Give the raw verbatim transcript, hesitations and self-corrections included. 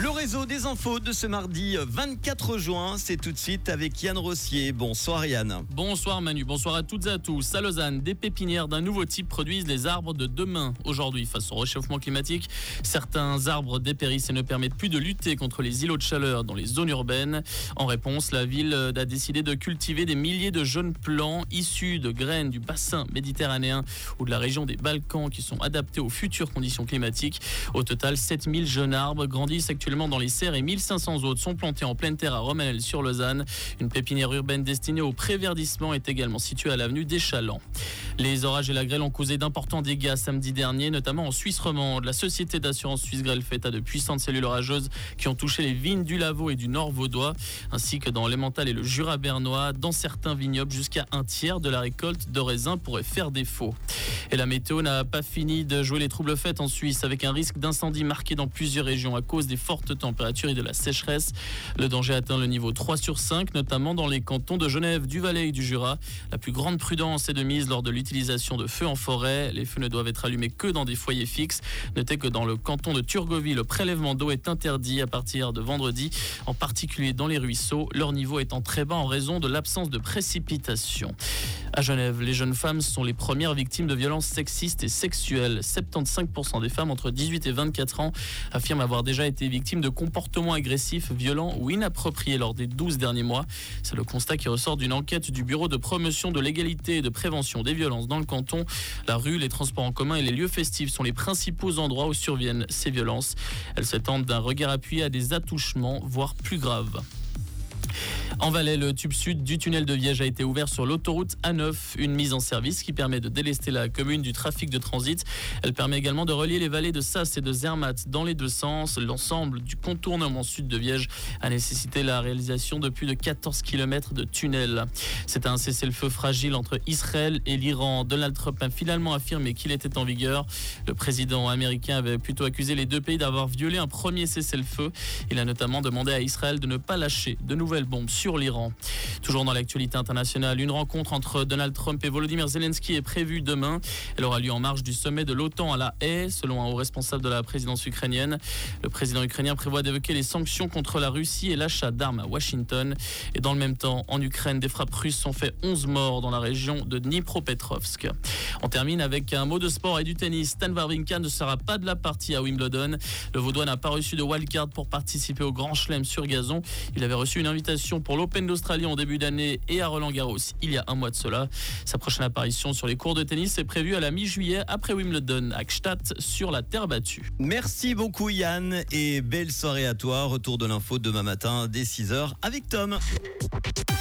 Le réseau des infos de ce mardi vingt-quatre juin, c'est tout de suite avec Yann Rossier. Bonsoir Yann. Bonsoir Manu, bonsoir à toutes et à tous. À Lausanne, des pépinières d'un nouveau type produisent les arbres de demain. Aujourd'hui, face au réchauffement climatique, certains arbres dépérissent et ne permettent plus de lutter contre les îlots de chaleur dans les zones urbaines. En réponse, la ville a décidé de cultiver des milliers de jeunes plants issus de graines du bassin méditerranéen ou de la région des Balkans qui sont adaptés aux futures conditions climatiques. Au total, sept mille jeunes arbres grandissent actuellement dans les serres et mille cinq cents autres sont plantés en pleine terre à Romanel-sur-Lausanne. Une pépinière urbaine destinée au préverdissement est également située à l'avenue des Chalands. Les orages et la grêle ont causé d'importants dégâts samedi dernier, notamment en Suisse romande. La société d'assurance Suisse Grêle fait état de puissantes cellules orageuses qui ont touché les vignes du Lavaux et du Nord vaudois, ainsi que dans l'Emmental et le Jura bernois. Dans certains vignobles, jusqu'à un tiers de la récolte de raisins pourrait faire défaut. Et la météo n'a pas fini de jouer les troubles fêtes en Suisse, avec un risque d'incendie marqué dans plusieurs régions à cause des fortes températures et de la sécheresse. Le danger atteint le niveau trois sur cinq, notamment dans les cantons de Genève, du Valais et du Jura. La plus grande prudence est de mise lors de l'utilisation de feux en forêt. Les feux ne doivent être allumés que dans des foyers fixes. Notez que dans le canton de Turgovie, le prélèvement d'eau est interdit à partir de vendredi, en particulier dans les ruisseaux, leur niveau étant très bas en raison de l'absence de précipitations. À Genève, les jeunes femmes sont les premières victimes de violences sexistes et sexuelles. soixante-quinze pour cent des femmes entre dix-huit et vingt-quatre ans affirment avoir déjà été victimes de comportements agressifs, violents ou inappropriés lors des douze derniers mois. C'est le constat qui ressort d'une enquête du Bureau de promotion de l'égalité et de prévention des violences dans le canton. La rue, les transports en commun et les lieux festifs sont les principaux endroits où surviennent ces violences. Elles s'étendent d'un regard appuyé à des attouchements, voire plus graves. En Valais, le tube sud du tunnel de Viège a été ouvert sur l'autoroute A neuf, une mise en service qui permet de délester la commune du trafic de transit. Elle permet également de relier les vallées de Sasse et de Zermatt dans les deux sens. L'ensemble du contournement sud de Viège a nécessité la réalisation de plus de quatorze kilomètres de tunnel. C'est un cessez-le-feu fragile entre Israël et l'Iran. Donald Trump a finalement affirmé qu'il était en vigueur. Le président américain avait plutôt accusé les deux pays d'avoir violé un premier cessez-le-feu. Il a notamment demandé à Israël de ne pas lâcher de nouvelles bombes sur l'Iran. Toujours dans l'actualité internationale, une rencontre entre Donald Trump et Volodymyr Zelensky est prévue demain. Elle aura lieu en marge du sommet de l'OTAN à La Haye, selon un haut responsable de la présidence ukrainienne. Le président ukrainien prévoit d'évoquer les sanctions contre la Russie et l'achat d'armes à Washington. Et dans le même temps, en Ukraine, des frappes russes ont fait onze morts dans la région de Dnipropetrovsk. On termine avec un mot de sport et du tennis. Stan Wawrinka ne sera pas de la partie à Wimbledon. Le Vaudois n'a pas reçu de wildcard pour participer au Grand Chelem sur gazon. Il avait reçu une invitation pour l'Open d'Australie en début d'année et à Roland-Garros il y a un mois de cela. Sa prochaine apparition sur les cours de tennis est prévue à la mi-juillet après Wimbledon à Gstaad sur la terre battue. Merci beaucoup Yann et belle soirée à toi. Retour de l'info demain matin dès six heures avec Tom.